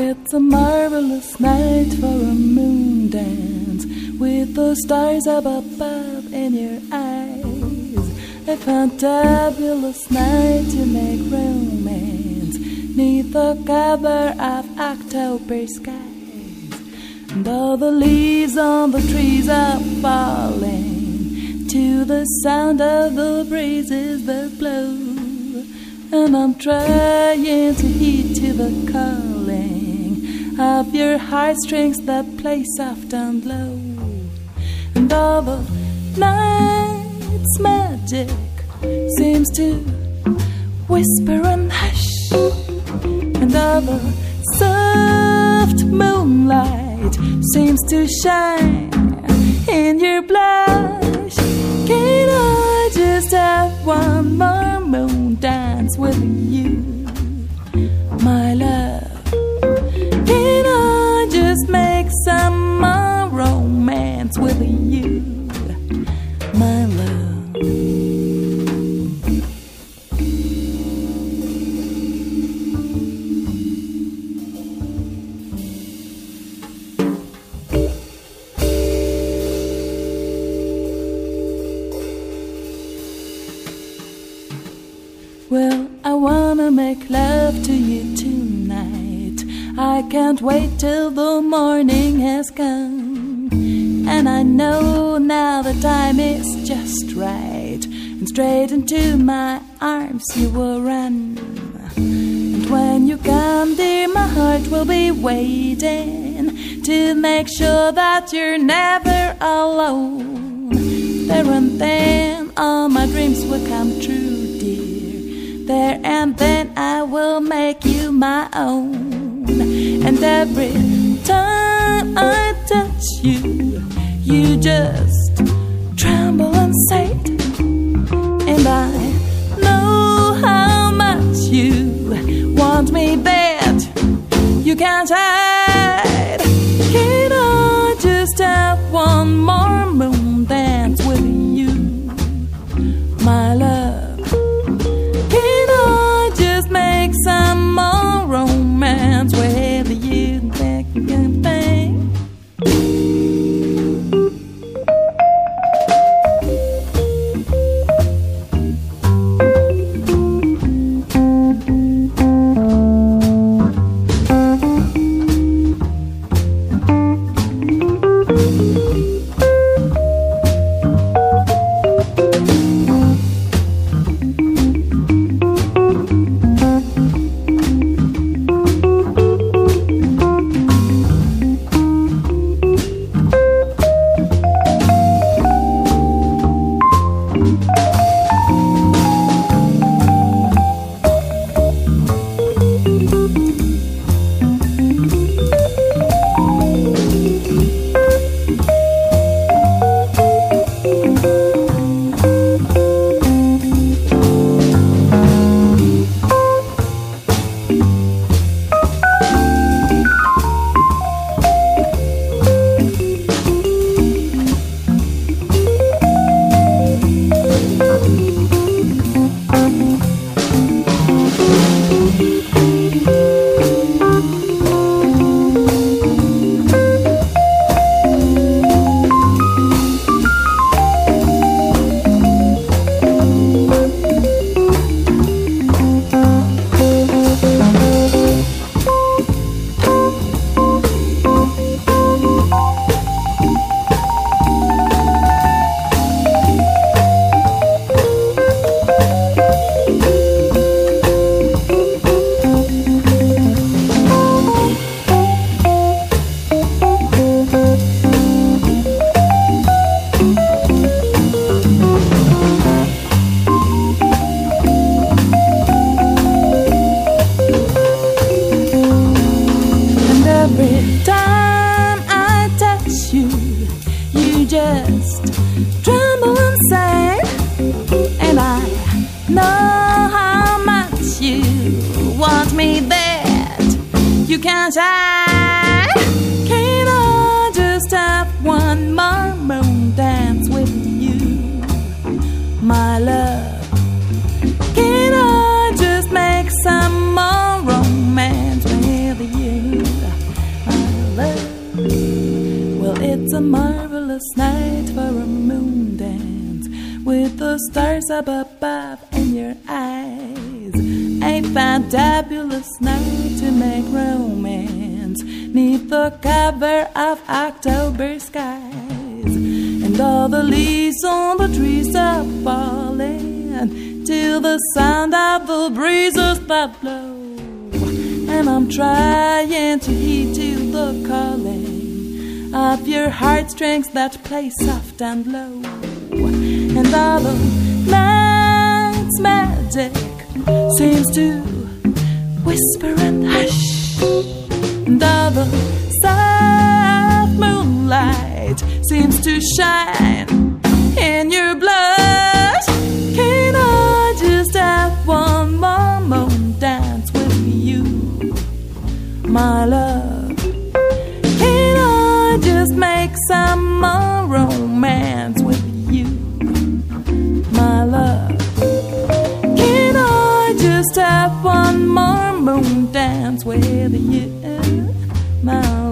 It's a marvelous night for a moon dance, with the stars up above in your eyes. A fantabulous night to make romance, 'neath the cover of October skies. And all the leaves on the trees are falling to the sound of the breezes that blow. And I'm trying to heed to the calling of your heartstrings that play soft and low. And all the night's magic seems to whisper and hush, and all the soft moonlight seems to shine in your blush. Can I just have one more moon dance with you, my love? Can I just make some more romance with you, my love? Well, I wanna make love to you tonight. I can't wait till the morning has come. And I know now the time is just right, and straight into my arms you will run. And when you come, dear, my heart will be waiting to make sure that you're never alone. There and then all my dreams will come true, dear. There and then I will make you my own. And every time I touch you, you just tremble inside. And I know how much you want me bad, you can't hide. Can I just have one more moon dance with you, my love? Can I just make some more romance with you, that good thing? Just tremble inside. And I know how much you want me bad, you can't hide. Can I just have one more moon dance with you, my love? Can I just make some more romance with you? fantabulous night for a moon dance with the stars up above in your eyes. A fantabulous night to make romance neath the cover of October skies. And all the leaves on the trees are falling till the sound of the breezes that blow. And I'm trying to heed to the calling of your heartstrings that play soft and low. And all the night's magic seems to whisper and hush. And all the soft moonlight seems to shine in your blush. Can I just have one more moon dance with you, my love? Can I just make some more romance with you, my love? Can I just have one more moon dance with you, my love?